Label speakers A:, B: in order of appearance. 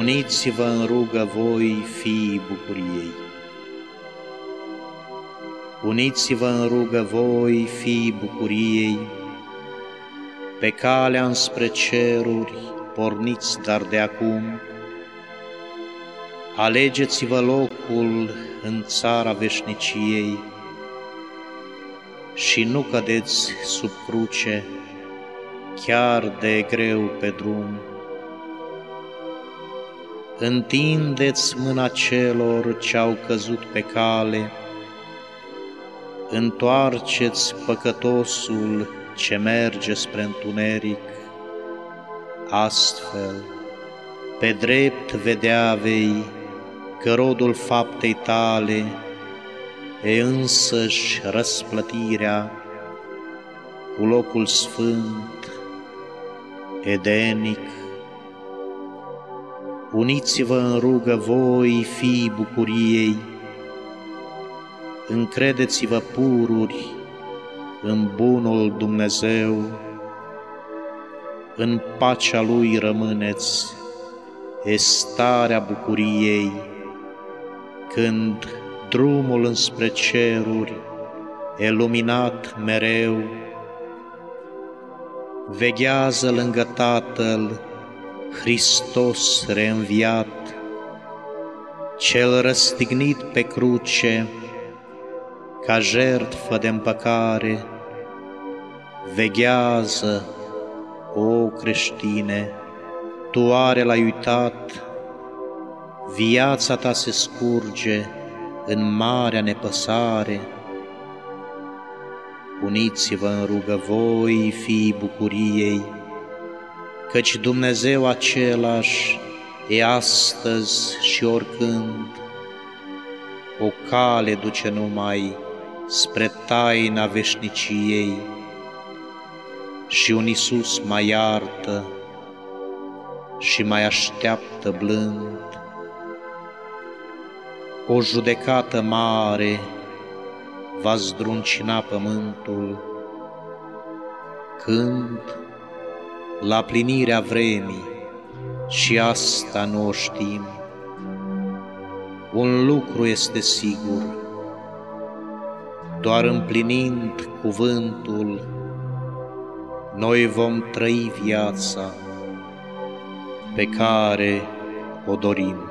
A: Uniți-vă în rugă voi, fiii bucuriei. Uniți-vă în rugă voi, fiii bucuriei, pe calea înspre ceruri porniți dar de acum. Alegeți-vă locul în țara veșniciei și nu cădeți sub cruce, chiar de greu pe drum. Întindeți mâna celor ce au căzut pe cale, întoarceți păcătosul ce merge spre întuneric. Astfel, pe drept vedea vei că rodul faptei tale e însăși răsplătirea cu locul sfânt, edenic. Uniți-vă în rugă voi, fiii bucuriei, încredeți-vă pururi în bunul Dumnezeu, în pacea Lui rămâneți, e starea bucuriei, când drumul înspre ceruri e luminat mereu. Veghează lângă Tatăl Hristos reînviat, Cel răstignit pe cruce ca jertfă de împăcare. Veghează, o creștine, tu oare l-ai uitat? Viața ta se scurge în marea nepăsare. Uniți-vă în rugă voi, fiii bucuriei, căci Dumnezeu același e astăzi și oricând. O cale duce numai spre taina veșniciei și un Iisus mai iartă și mai așteaptă blând. O judecată mare va zdruncina pământul, când, la plinirea vremii, și asta nu o știm, un lucru este sigur: doar împlinind cuvântul, noi vom trăi viața pe care o dorim.